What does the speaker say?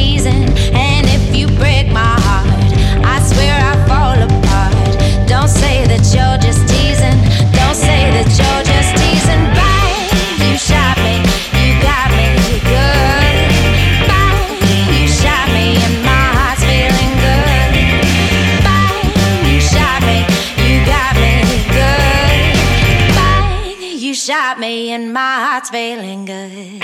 teasing. And if you break my heart, I swear I fall apart. Don't say that you're just teasing. Don't say that you're just teasing. Bang, you shot me, you got me good. Bang, you shot me and my heart's feeling good. Bang, you shot me, you got me good. Bang, you shot me and my heart's feeling good.